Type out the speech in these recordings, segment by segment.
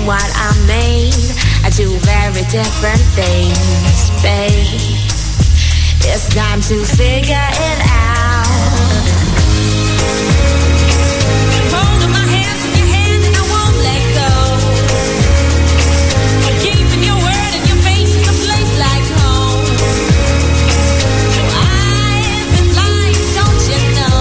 what I mean? I do very different things, babe. It's time to figure it out. Holding my hand in your hand and I won't let go. I'm keeping your word and your face is a place like home. I've been blind, don't you know?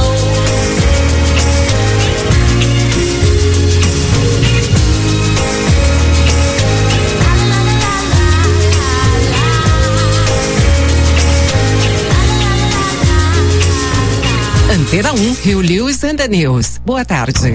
Antena 1, Rio Lewis and the News. Boa tarde.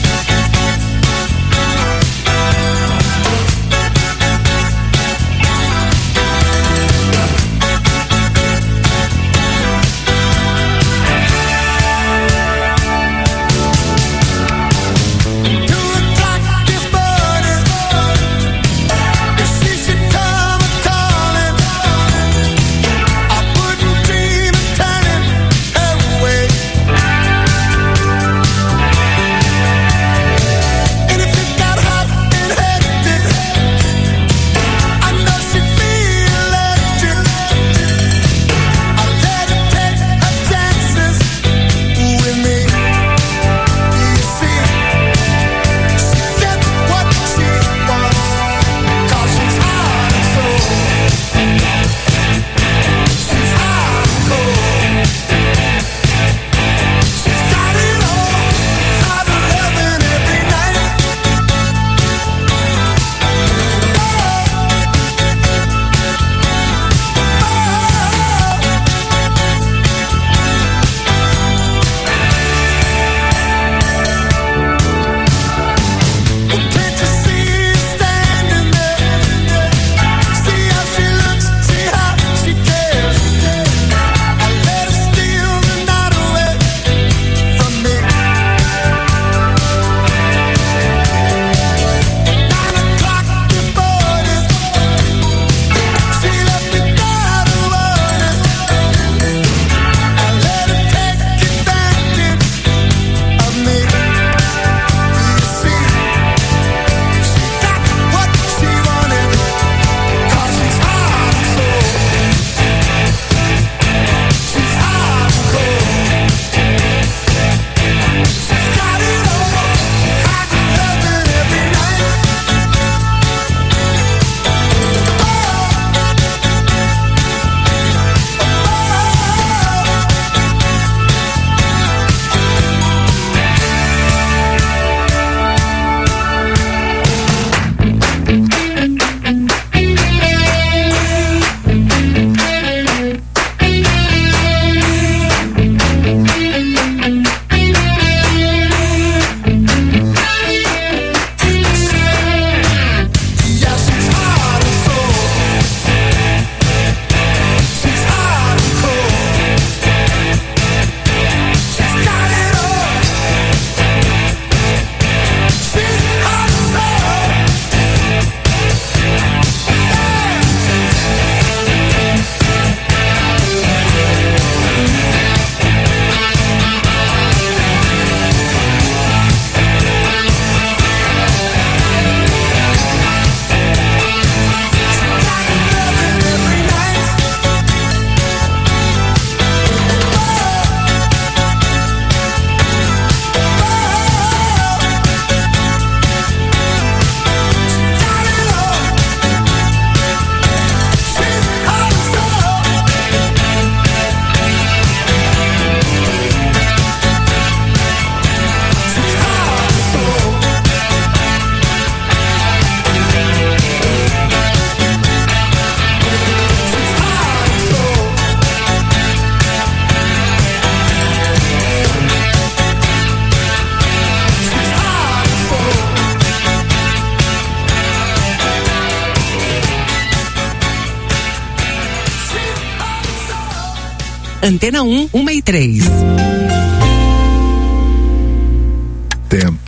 Antena 1, 1 e 3. Tempo.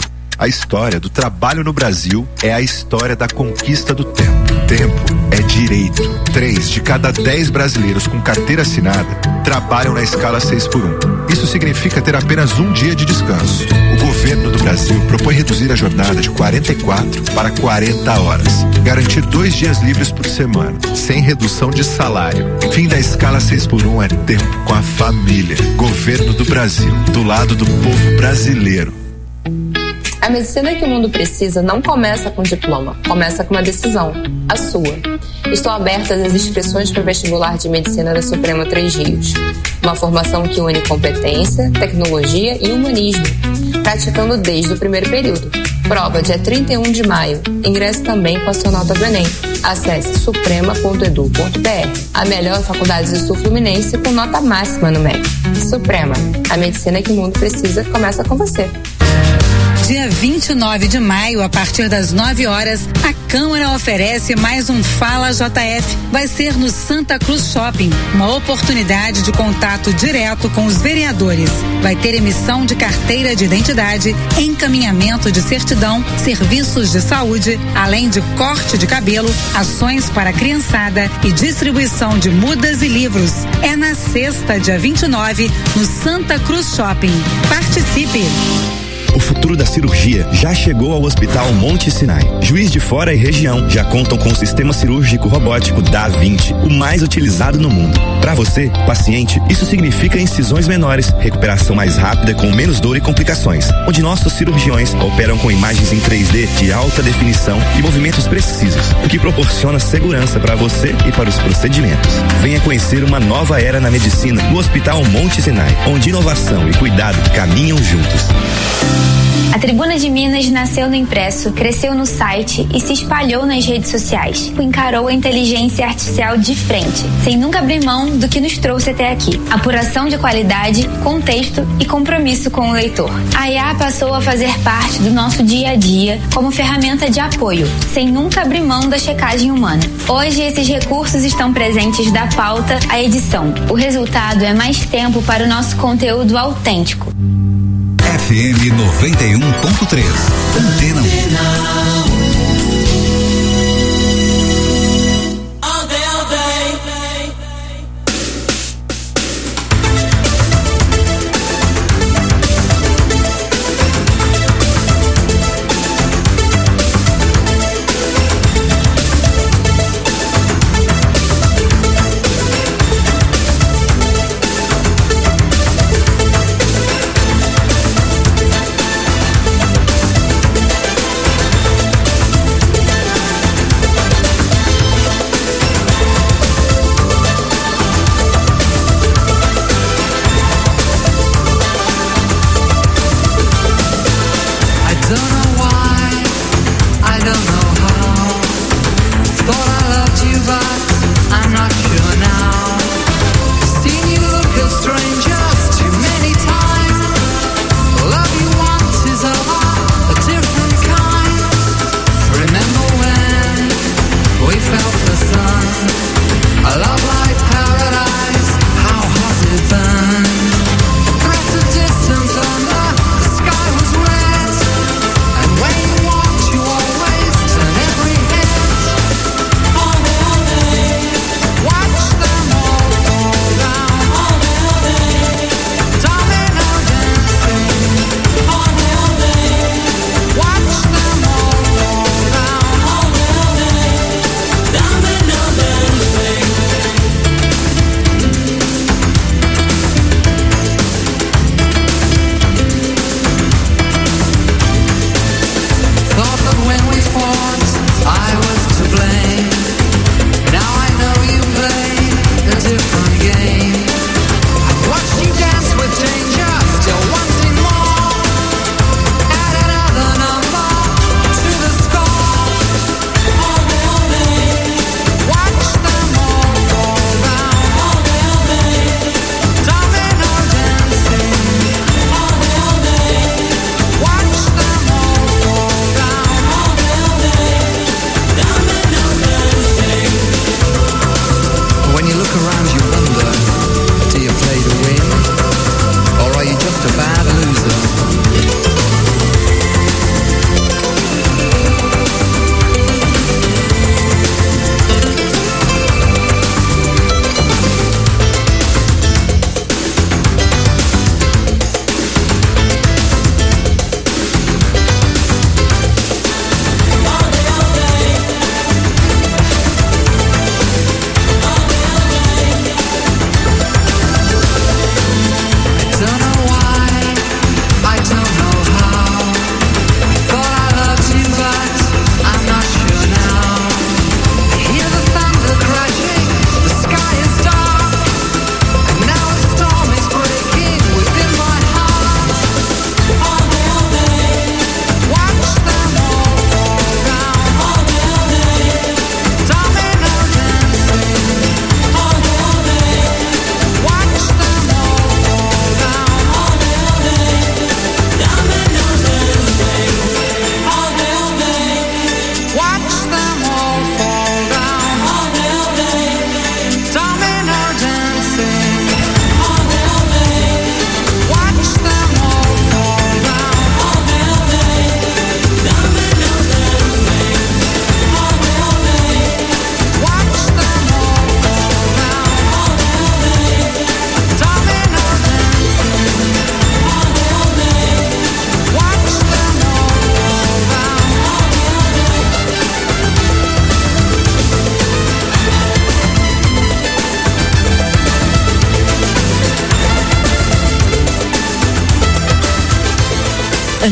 A história do trabalho no Brasil é a história da conquista do tempo. Tempo é direito. 3 de cada 10 brasileiros com carteira assinada trabalham na escala 6x1. Isso significa ter apenas um dia de descanso. O governo do Brasil propõe reduzir a jornada de 44 para 40 horas. Garantir 2 dias livres por semana, sem redução de salário. Fim da escala 6x1 é tempo com a família. Governo do Brasil, do lado do povo brasileiro. A medicina que o mundo precisa não começa com diploma, começa com uma decisão, a sua. Estão abertas as inscrições para o vestibular de medicina da Suprema Três Rios. Uma formação que une competência, tecnologia e humanismo, praticando desde o primeiro período. Prova dia 31 de maio. Ingresse também com a sua nota do Enem. Acesse suprema.edu.br. A melhor faculdade do Sul Fluminense com nota máxima no MEC. Suprema, a medicina que o mundo precisa começa com você. Dia 29 de maio, a partir das 9 horas, a Câmara oferece mais um Fala JF. Vai ser no Santa Cruz Shopping, uma oportunidade de contato direto com os vereadores. Vai ter emissão de carteira de identidade, encaminhamento de certidão, serviços de saúde, além de corte de cabelo, ações para a criançada e distribuição de mudas e livros. É na sexta, dia 29, no Santa Cruz Shopping. Participe! O futuro da cirurgia já chegou ao Hospital Monte Sinai. Juiz de Fora e região já contam com o sistema cirúrgico robótico Da-Vinci, o mais utilizado no mundo. Para você, paciente, isso significa incisões menores, recuperação mais rápida com menos dor e complicações, onde nossos cirurgiões operam com imagens em 3D de alta definição e movimentos precisos, o que proporciona segurança para você e para os procedimentos. Venha conhecer uma nova era na medicina no Hospital Monte Sinai, onde inovação e cuidado caminham juntos. A Tribuna de Minas nasceu no impresso, cresceu no site e se espalhou nas redes sociais. Encarou a inteligência artificial de frente, sem nunca abrir mão do que nos trouxe até aqui. Apuração de qualidade, contexto e compromisso com o leitor. A IA passou a fazer parte do nosso dia a dia como ferramenta de apoio, sem nunca abrir mão da checagem humana. Hoje, esses recursos estão presentes da pauta à edição. O resultado é mais tempo para o nosso conteúdo autêntico. FM 91.3. Antena 1.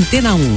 Antena 1.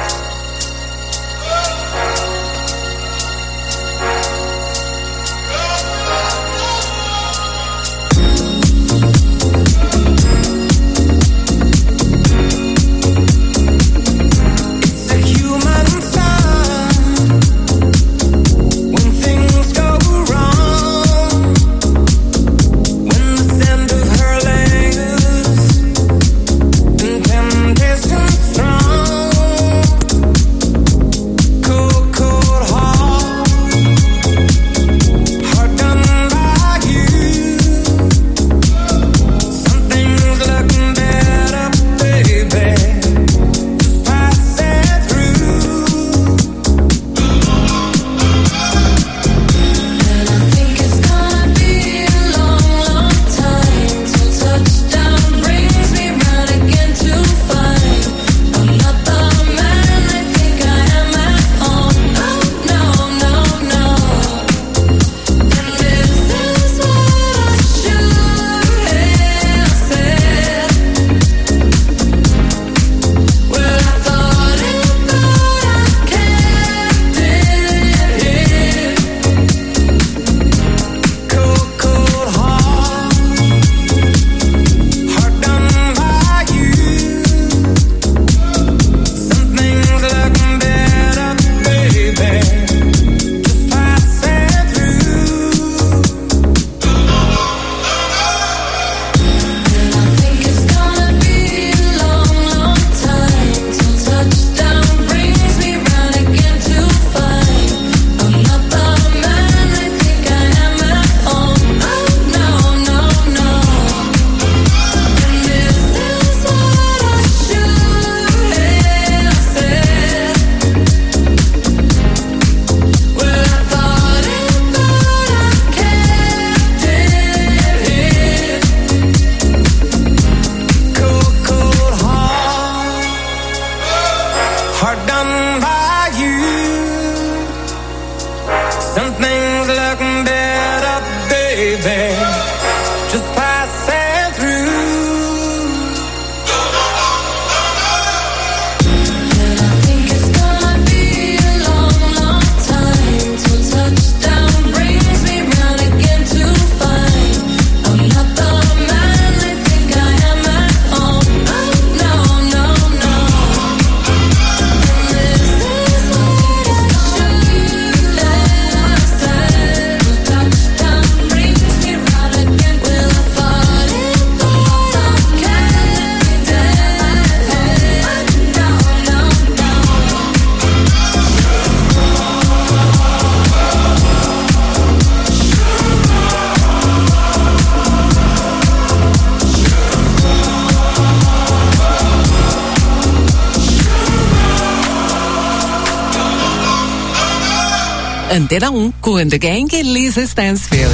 Antena 1 com The Gang e Lisa Stansfield.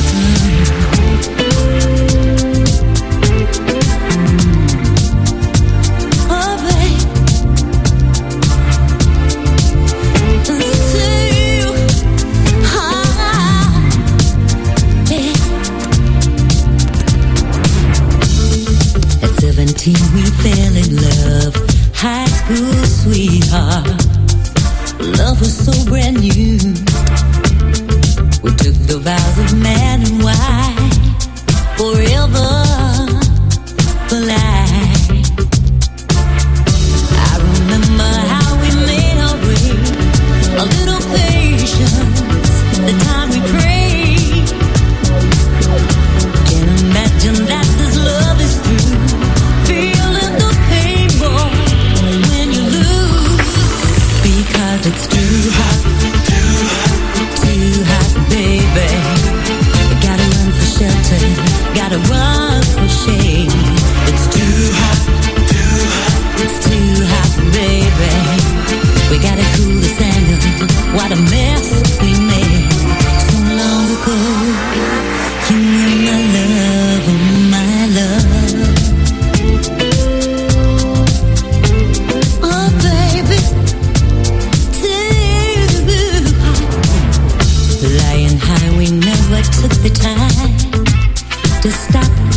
At 17 we fell in love, high school sweetheart. Love was so brand new. We took the vows of man and wife, forever for life. I remember how we made our way, a little patience, the time we prayed. Can't imagine that this love is through, feeling the pain, boy, when you lose, because it's too hot, baby. Gotta run for shelter, gotta run for shade. It's too hot, it's too hot, baby. We gotta cool this anger, what a mess we made so long ago. You were my love, oh my love. Oh baby, lying high, we never took the time to stop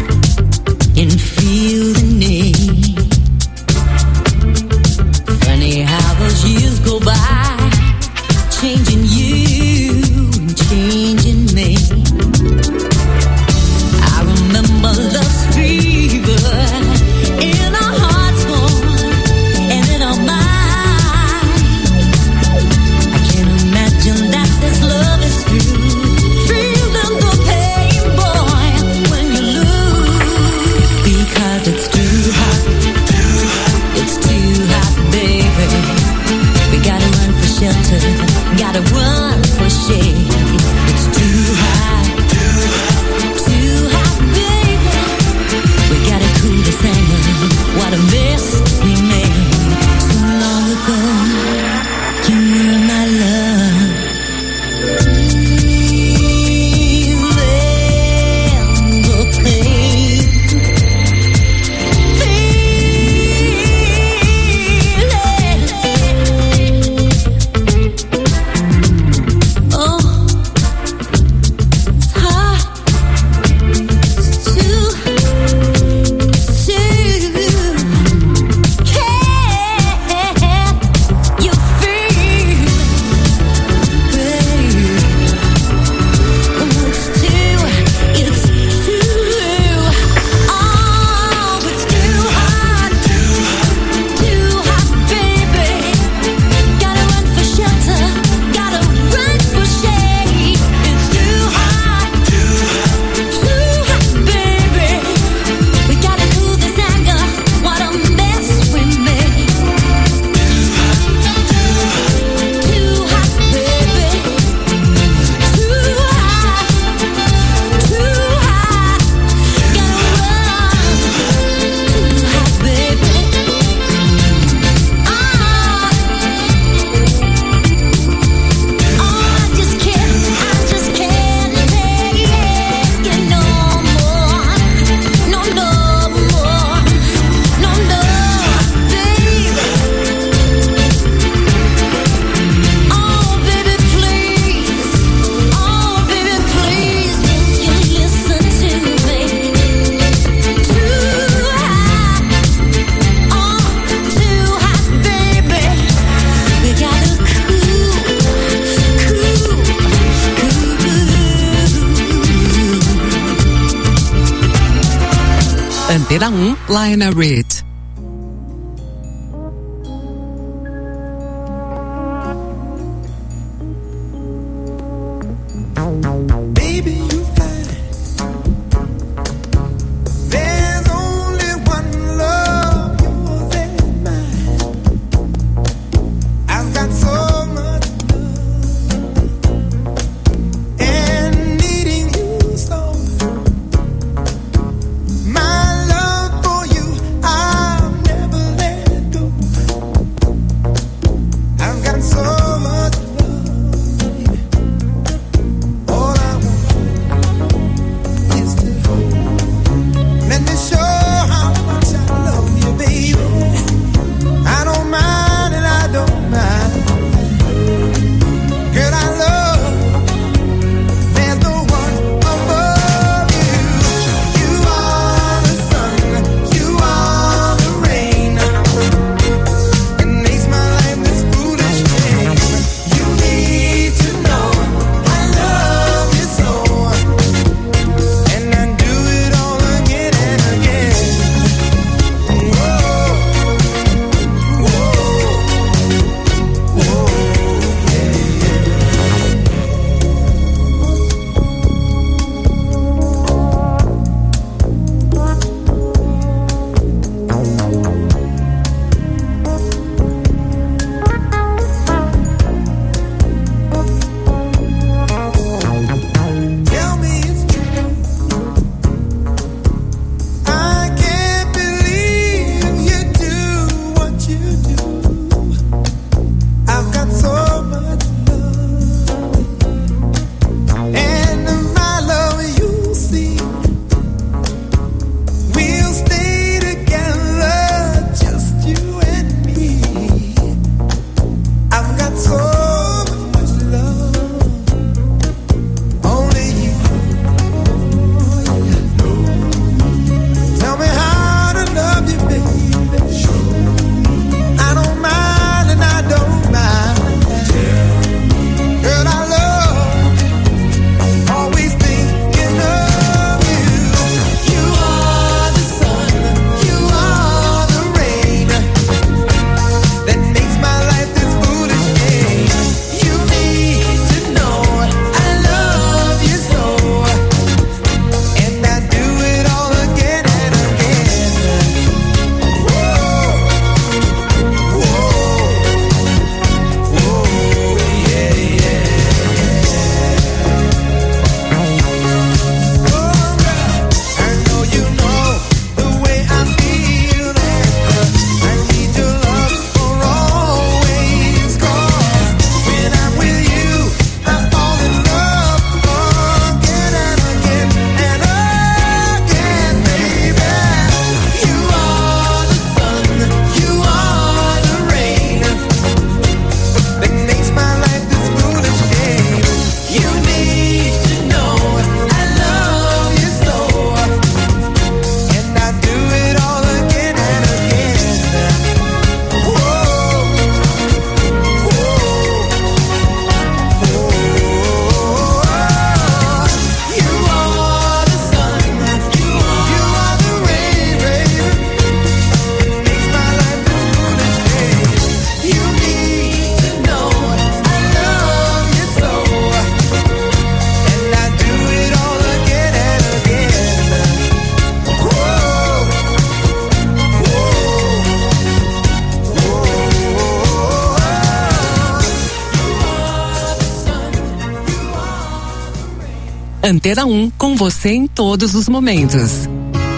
gotta run for shade. It's too hot, too hot, baby. We gotta cool this anger. What a mess we made so long ago. You were my love. Antena 1, Lionel Reed. My love for you, I Antena 1, com você em todos os momentos.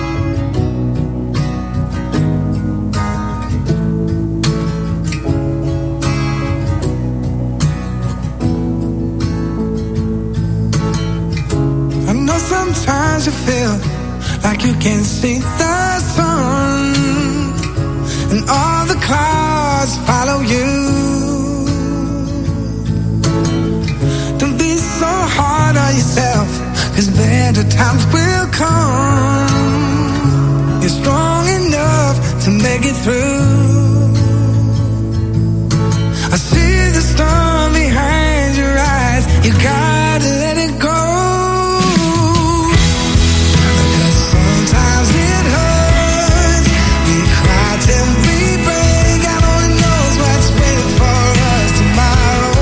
I know sometimes you feel like you can't see the sun and all the clouds follow you. Don't be so hard on yourself, 'cause better times will come. You're strong enough to make it through. I see the storm behind your eyes. You gotta let it go. Because sometimes it hurts. We cry till we break. God only knows what's waiting for us tomorrow.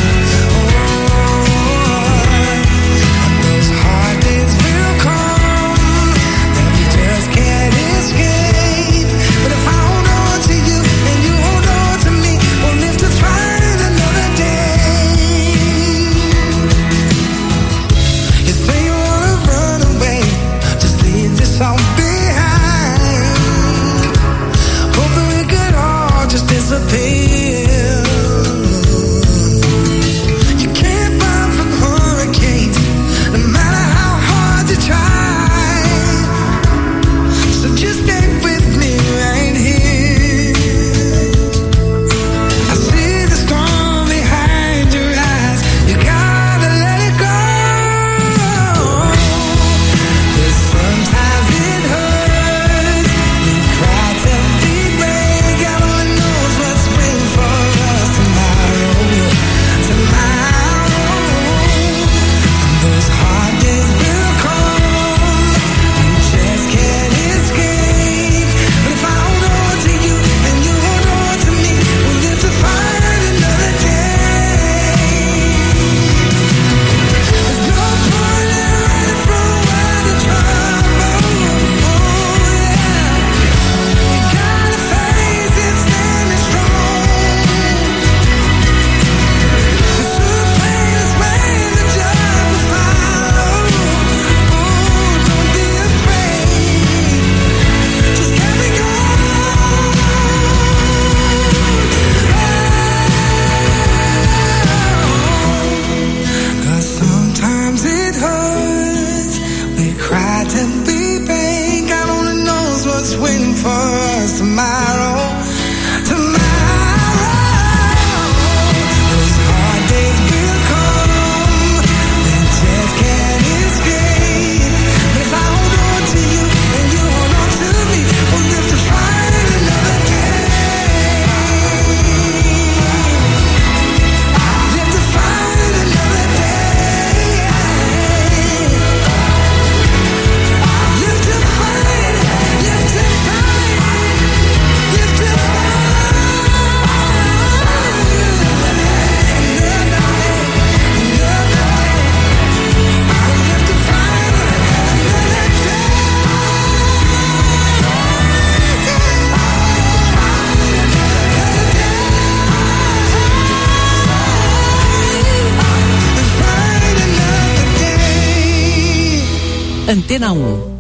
Antena 1.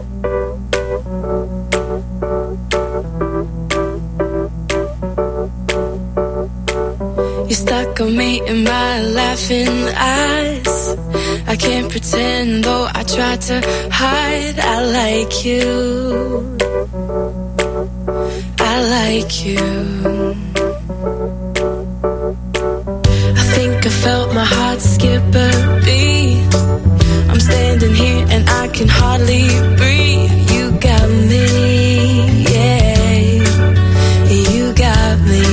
You're stuck on me in my laughing eyes. I can't pretend, though I try to hide. I like you. I like you. I think I felt my heart skip a beat. I'm standing here and I can hardly breathe. You got me, yeah. You got me.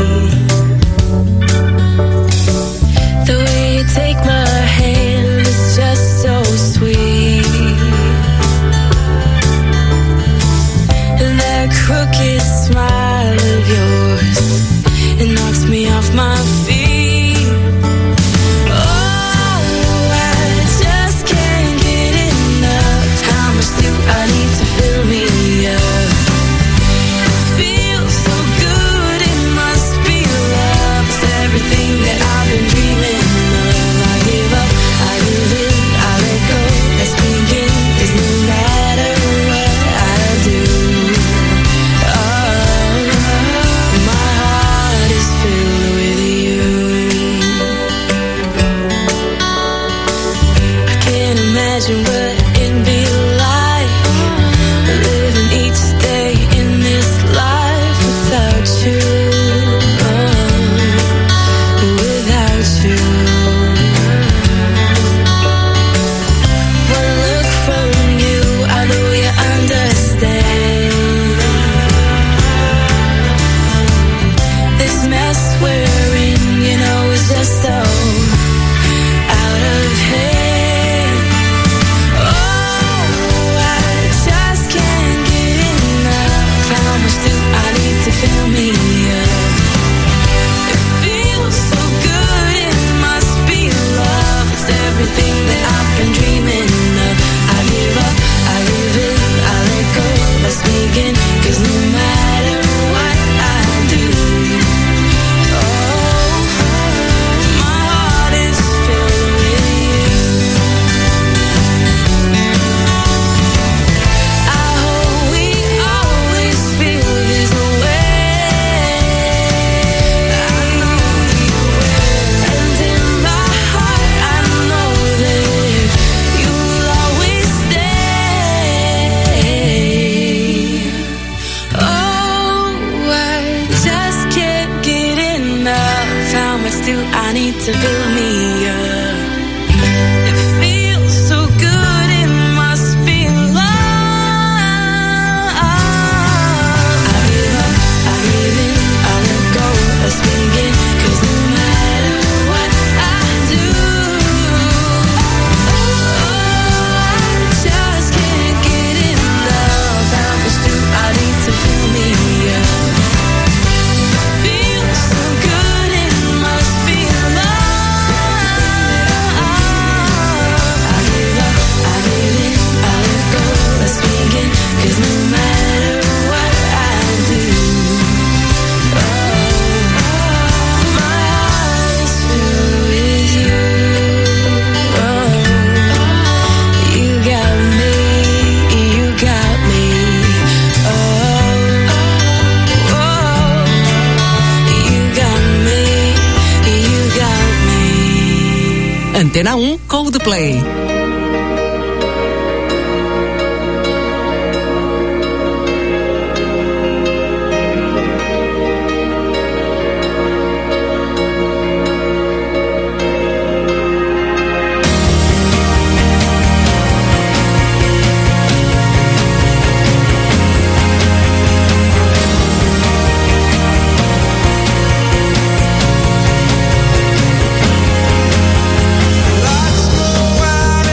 The way you take my hand is just so sweet. And that crooked smile of yours, it knocks me off my feet. Oh, I just can't get enough. How much do I need to imagine what it'd be like living each day in this life without you, without you. One look from you, I know you understand. This mess we're in, you know, is just so out of hand. Oh, I just can't get enough. How much do I need to fill me up? It feels so good, it must be love. It's everything that I've been dreaming of. I give up, I live it, I let go. Let's begin, 'cause no matter what I do, my heart is filled with you. I hope we always feel this way. I know you will, and in my heart I know that you'll always stay. Oh, I just can't get enough. How much do I need to fill me up? It feels so good, it must be love. I give up, I give in, I let go. Let's begin, 'cause no matter what I do, I just can't get enough. How much do I need to fill me up? Feels so good, it must be love. I give up, I give in, I let go. Let's begin, 'cause no matter what I do, my heart is filled with you. You got me, you got me. You got me, you got me. Antena 1 Coldplay. Lights go out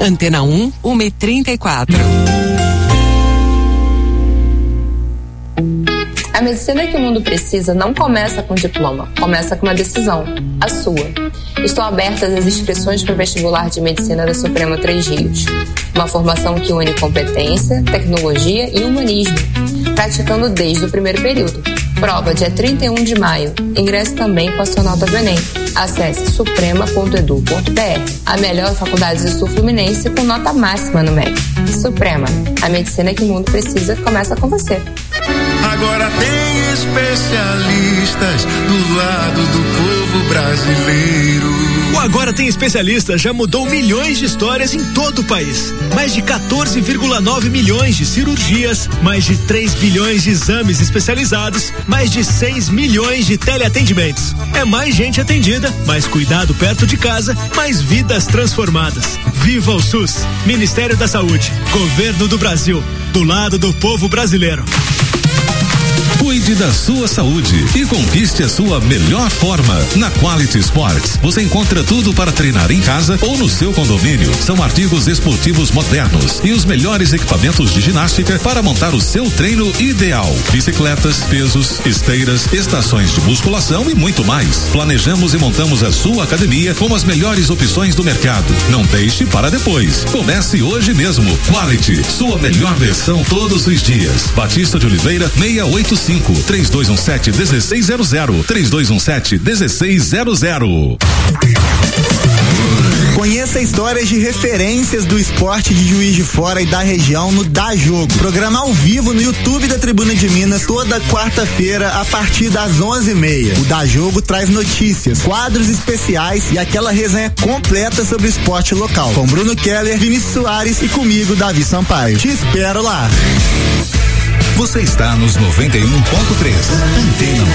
Antena 1, 1h34. A medicina que o mundo precisa não começa com diploma, começa com uma decisão, a sua. Estão abertas as inscrições para o vestibular de medicina da Suprema Três Rios. Uma formação que une competência, tecnologia e humanismo, praticando desde o primeiro período. Prova dia 31 de maio. Ingresse também com a sua nota do Enem. Acesse suprema.edu.br. A melhor faculdade do Sul Fluminense com nota máxima no MEC. Suprema, a medicina que o mundo precisa começa com você. Agora tem especialistas do lado do povo brasileiro. O Agora Tem Especialistas já mudou milhões de histórias em todo o país. Mais de 14,9 milhões de cirurgias, mais de 3 bilhões de exames especializados, mais de 6 milhões de teleatendimentos. É mais gente atendida, mais cuidado perto de casa, mais vidas transformadas. Viva o SUS! Ministério da Saúde, Governo do Brasil, do lado do povo brasileiro. Cuide da sua saúde e conquiste a sua melhor forma. Na Quality Sports, você encontra tudo para treinar em casa ou no seu condomínio. São artigos esportivos modernos e os melhores equipamentos de ginástica para montar o seu treino ideal. Bicicletas, pesos, esteiras, estações de musculação e muito mais. Planejamos e montamos a sua academia com as melhores opções do mercado. Não deixe para depois. Comece hoje mesmo. Quality, sua melhor versão todos os dias. Batista de Oliveira, 685. 3217-1600 3217-1600. Conheça histórias de referências do esporte de Juiz de Fora e da região no Dá Jogo. Programa ao vivo no YouTube da Tribuna de Minas toda quarta-feira a partir das 11h30. O Dá Jogo traz notícias, quadros especiais e aquela resenha completa sobre o esporte local. Com Bruno Keller, Vinícius Soares e comigo, Davi Sampaio. Te espero lá. Você está nos 91.3. Antena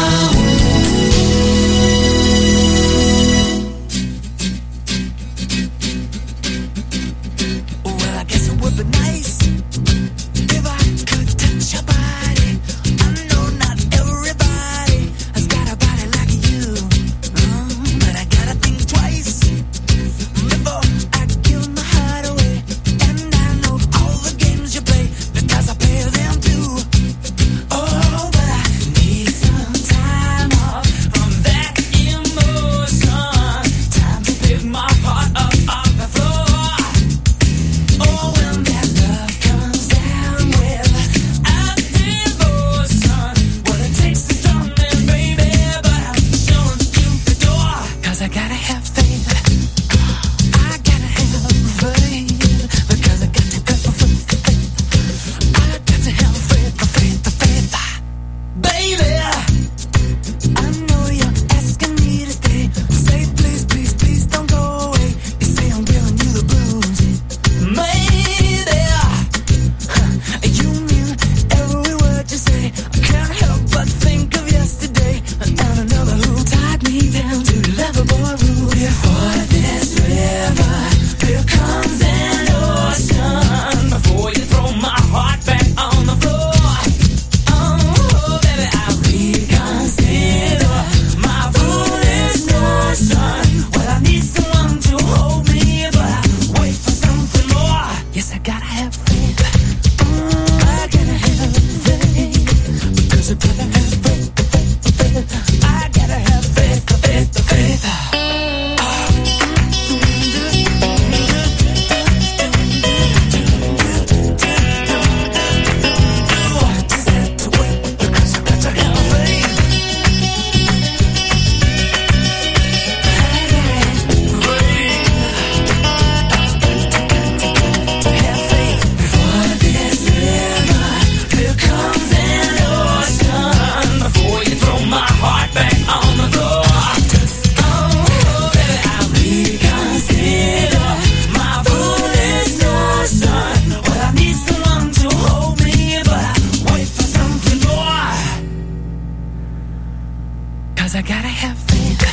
'cause I gotta have faith.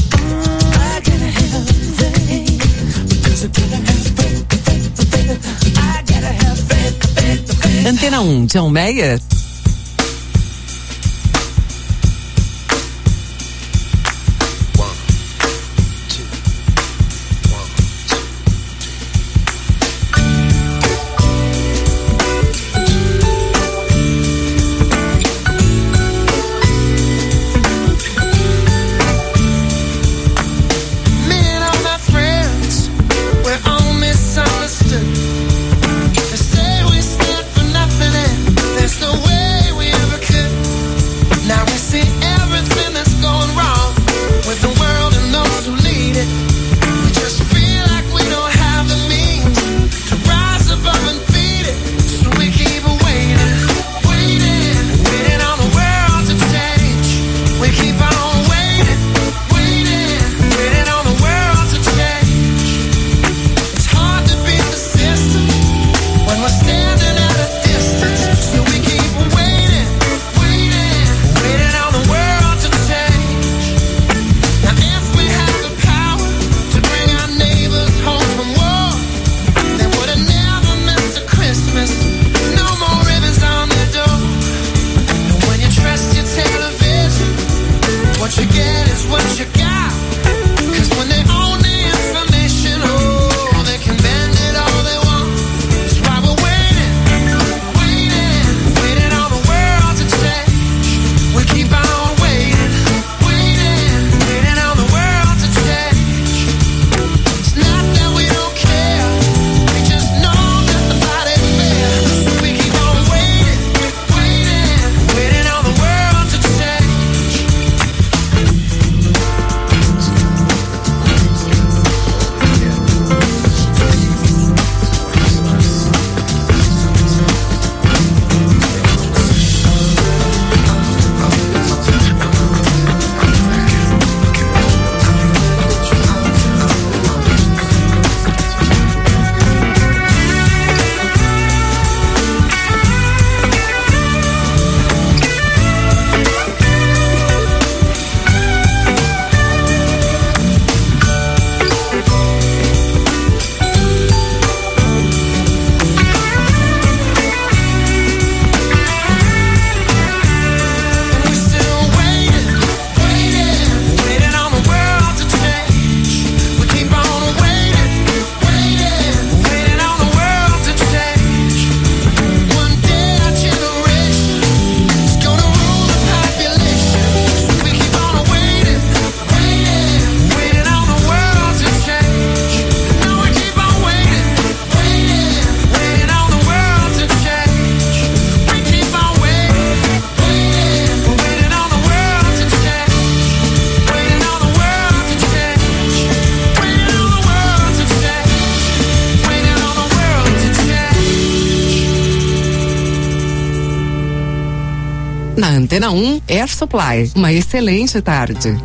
I gotta have faith. Because I gotta have faith. I gotta have faith. Antena 1, John Mayer. Na Antena 1, Air Supply. Uma excelente tarde.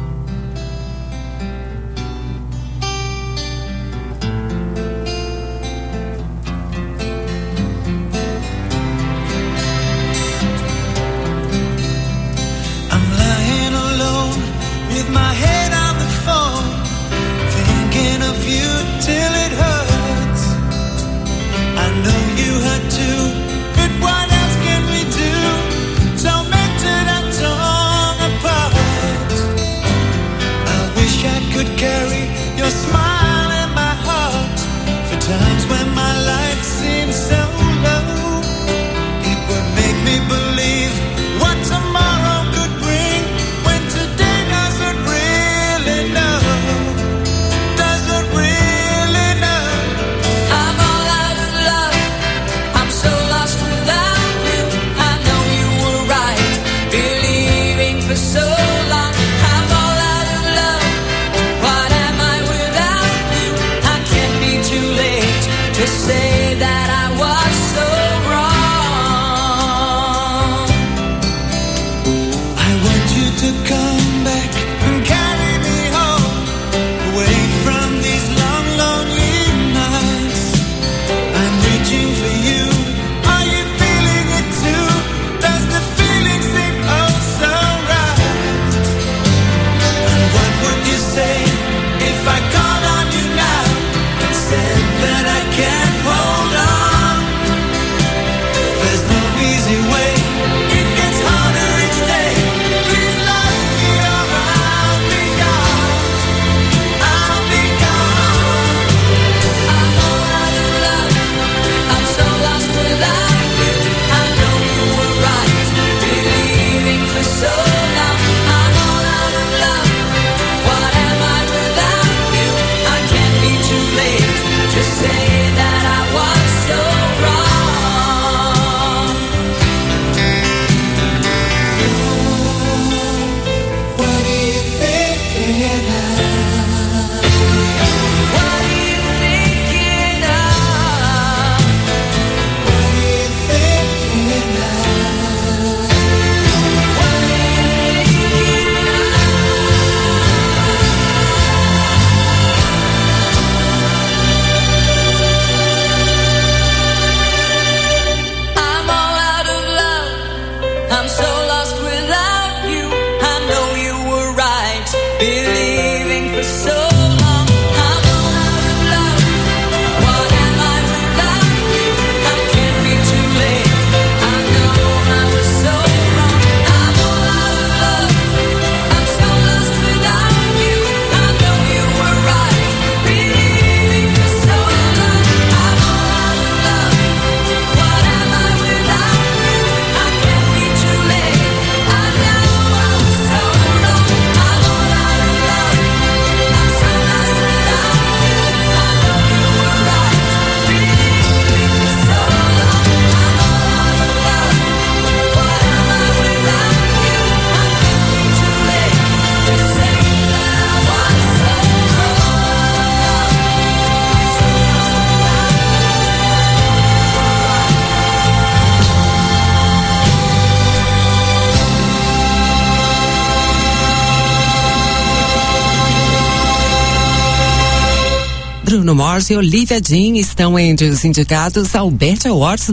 Bruno Mars e Olivia Dean estão entre os indicados ao BET Awards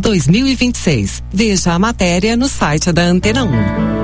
2026. Veja a matéria no site da Antena 1.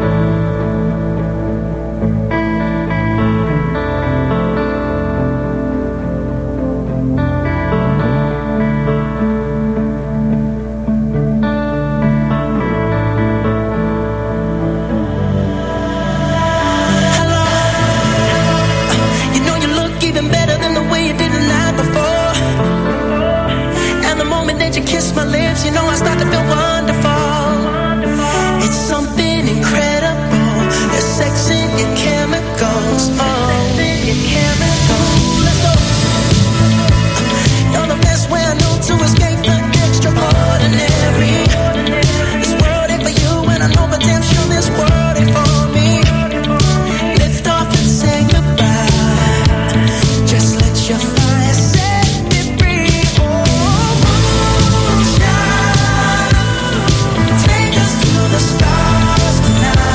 Tonight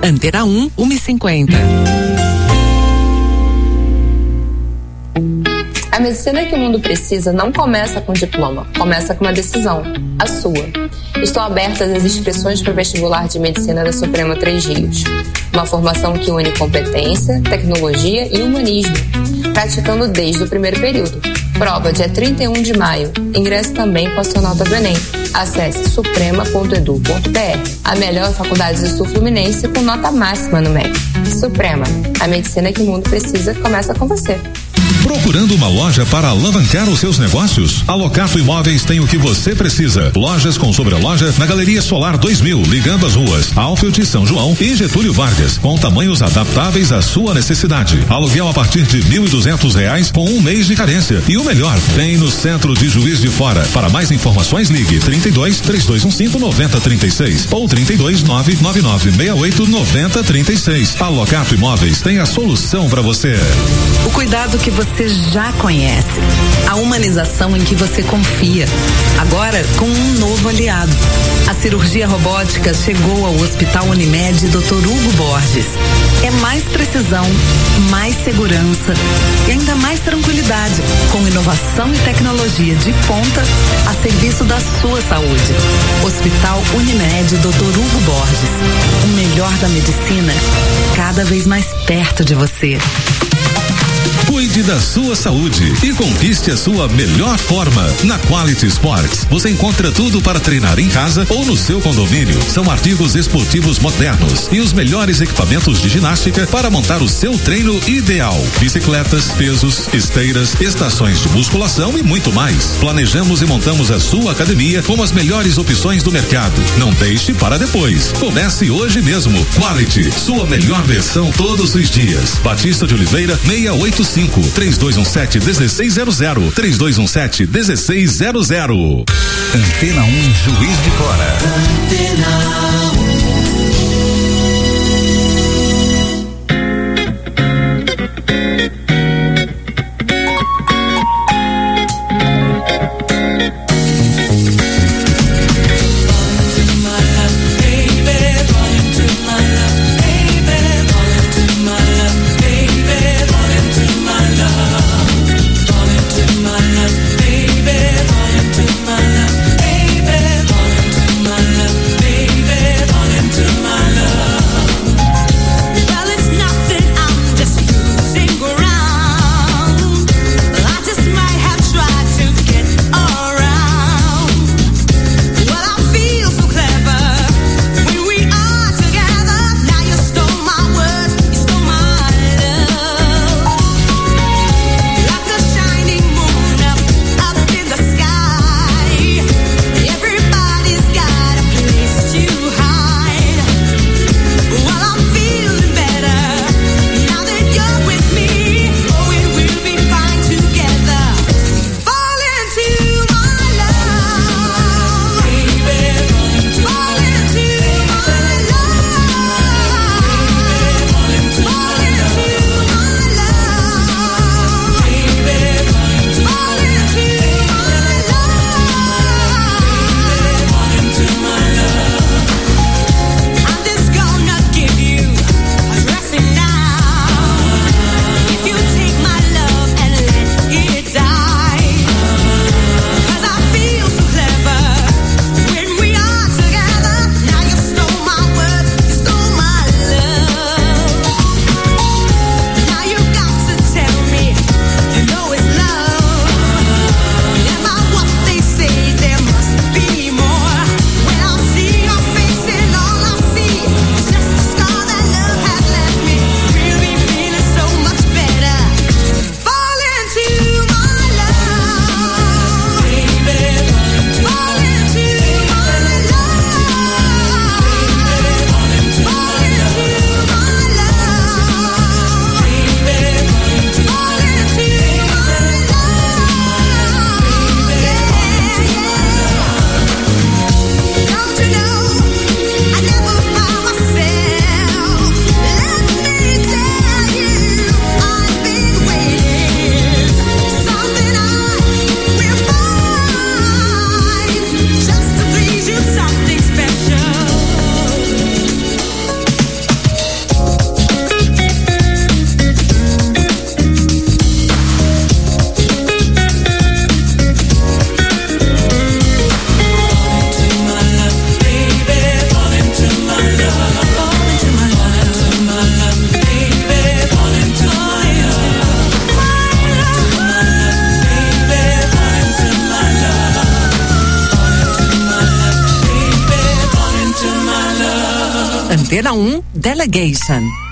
Antena 1, 1h50. A medicina que o mundo precisa não começa com diploma, começa com uma decisão, a sua. Estão abertas as inscrições para o vestibular de medicina da Suprema Três Rios. Uma formação que une competência, tecnologia e humanismo, praticando desde o primeiro período. Prova dia 31 de maio. Ingresso também com a sua nota do Enem. Acesse suprema.edu.br. A melhor faculdade do Sul Fluminense com nota máxima no MEC. Suprema, a medicina que o mundo precisa começa com você. Procurando uma loja para alavancar os seus negócios? A Locato Imóveis tem o que você precisa. Lojas com sobreloja na Galeria Solar 2000, ligando as ruas Alfield e São João e Getúlio Vargas, com tamanhos adaptáveis à sua necessidade. Aluguel a partir de R$1.200 com 1 mês de carência. E o melhor, tem no centro de Juiz de Fora. Para mais informações, ligue 32-3215-9036 ou 32-99968-9036. A Locato Imóveis tem a solução para você. O cuidado que você já conhece. A humanização em que você confia. Agora com um novo aliado. A cirurgia robótica chegou ao Hospital Unimed Dr. Hugo Borges. É mais precisão, mais segurança e ainda mais tranquilidade, com inovação e tecnologia de ponta a serviço da sua saúde. Hospital Unimed Dr. Hugo Borges. O melhor da medicina, cada vez mais perto de você. Cuide da sua saúde e conquiste a sua melhor forma. Na Quality Sports, você encontra tudo para treinar em casa ou no seu condomínio. São artigos esportivos modernos e os melhores equipamentos de ginástica para montar o seu treino ideal. Bicicletas, pesos, esteiras, estações de musculação e muito mais. Planejamos e montamos a sua academia com as melhores opções do mercado. Não deixe para depois. Comece hoje mesmo. Quality, sua melhor versão todos os dias. Batista de Oliveira, 685. 3217-1600. 3217-1600. Antena 1 Juiz de Fora. Antena 1. Baby, Antena 1 Delegation.